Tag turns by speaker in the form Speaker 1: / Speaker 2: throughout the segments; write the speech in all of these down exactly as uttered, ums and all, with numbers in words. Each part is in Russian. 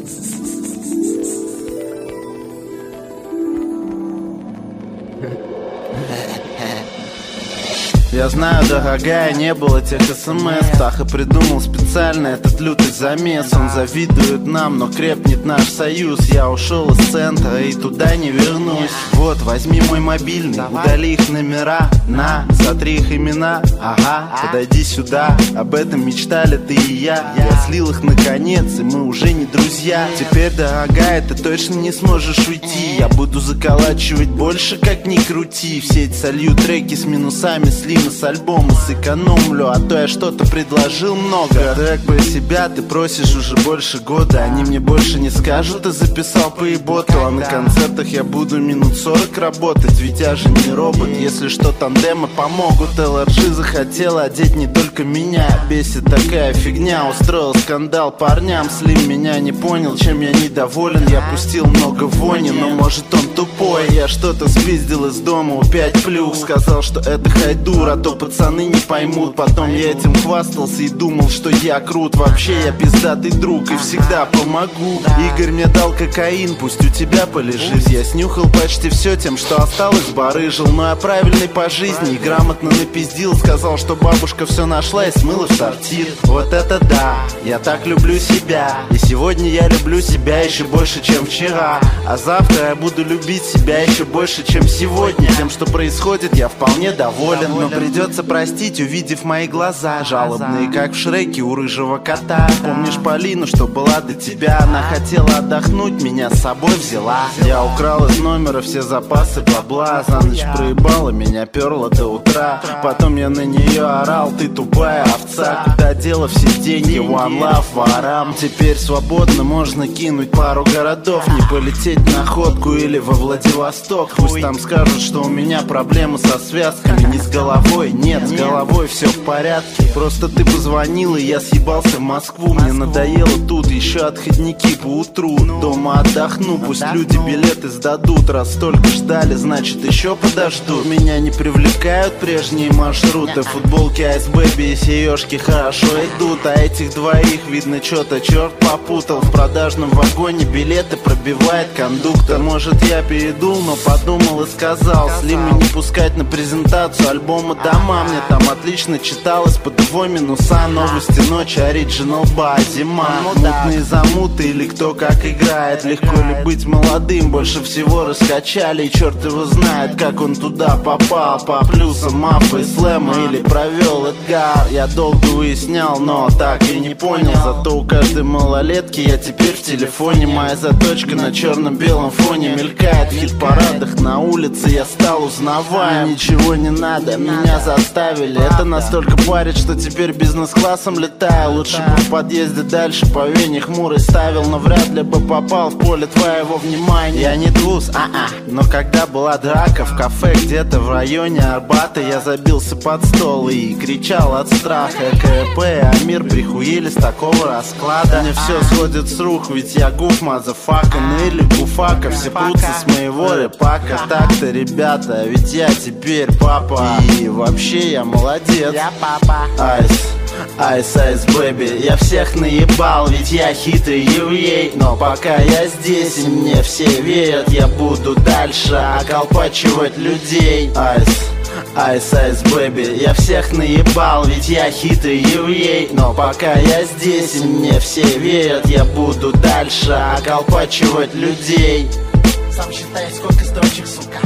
Speaker 1: Я знаю, дорогая, не было тех смс. Птаха придумал специально этот лютый замес. Он завидует нам, но крепнет наш союз. Я ушел из центра и туда не вернусь. Вот, возьми мой мобильный, удали их номера. На, сотри их имена. Ага, подойди сюда. Об этом мечтали ты и я. Я слил их наконец, и мы уже не друзья. Теперь, дорогая, ты точно не сможешь уйти. Я буду заколачивать больше, как ни крути. В сеть солью треки с минусами, слим с альбома сэкономлю, а то я что-то предложил много. Трек про себя ты просишь уже больше года. Они мне больше не скажут, ты записал поеботу. А на концертах я буду минут сорок работать. Ведь я же не робот, если что, тандемы помогут. эл эр джи захотела одеть не только меня. Бесит такая фигня, устроил скандал парням. Слим меня не понял, чем я недоволен. Я пустил много вони, но может он тупой. Я что-то спиздил из дома у пять плюс. Сказал, что это хайдур, а то пацаны не поймут. Потом я этим хвастался и думал, что я крут. Вообще я пиздатый друг и всегда помогу. Игорь мне дал кокаин, пусть у тебя полежит. Я снюхал почти все, тем, что осталось, барыжил. Но я правильный по жизни и грамотно напиздил. Сказал, что бабушка все нашла и смыла в сортир. Вот это да, я так люблю себя. И сегодня я люблю себя еще больше, чем вчера. А завтра я буду любить себя еще больше, чем сегодня. Тем, что происходит, я вполне доволен. Но придется простить, увидев мои глаза жалобные, как в Шреке у рыжего кота. Помнишь Полину, что была до тебя? Она хотела отдохнуть, меня с собой взяла. Я украл из номера все запасы бабла. За ночь проебала, меня перло до утра. Потом я на нее орал: ты тупая овца. Куда дела все деньги? One love, ворам. Теперь свободно можно кинуть пару городов. Не полететь на ходку или во Владивосток. Пусть там скажут, что у меня проблемы со связками. Не с головой, нет, с головой все в порядке. Просто ты позвонил, и я съебался в Москву. Мне надоело тут, еще отходники по утру. Дома отдохну, пусть люди билеты сдадут. Раз столько ждали, значит еще подождут. Меня не привлекают прежние маршруты. Футболки Ice Baby и сережки хорошо идут. А этих двоих, видно, что-то черт попутал. В продажном вагоне билеты пробивает кондуктор. Может, я передул, но подумал и сказал: Слима не пускать на презентацию альбома дома. Мне там отлично читалось под его минуса. Новости ночи, оригинал ба, зима. Мутные замуты или кто как играет. Легко ли быть молодым, больше всего раскачали. И черт его знает, как он туда попал. По плюсам мафа и слэма или провел Эдгар. Я долго выяснял, но так и не понял. Зато у каждой малолетки я теперь в телефоне. Моя заточка на черно-белом фоне мелькает в хит-парадах. На улице я стал узнаваем. Ничего не надо, меня заставили. Это настолько парит, что теперь бизнес-классом летаю. Лучше бы в подъезде дальше по вене хмурый ставил. Но вряд ли бы попал в поле твоего внимания. Я не трус, а-а. Но когда была драка в кафе где-то в районе Арбата, я забился под стол и кричал от страха. КП, а мир прихуели с такого расклада. Мне все сходит с рук, ведь я гуф, мазафака. Ну или гуфака, все прутся с моего рэпака. Так-то, ребята, ведь я теперь папа. И вообще я молодец. Я папа. Айс, айс, айс, бэби. Я всех наебал, ведь я хитрый еврей. Но пока я здесь и мне все верят, я буду дальше околпачивать людей. Айс, айс, айс, бэби. Я всех наебал, ведь я хитрый еврей. Но пока я здесь и мне все верят, я буду дальше околпачивать людей.
Speaker 2: Сам считай, сколько строчек, сука.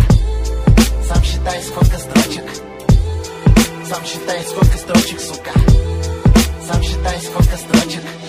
Speaker 2: Сам считай, сколько строчек. Сам считай, сколько строчек, сука. Сам считай, сколько строчек.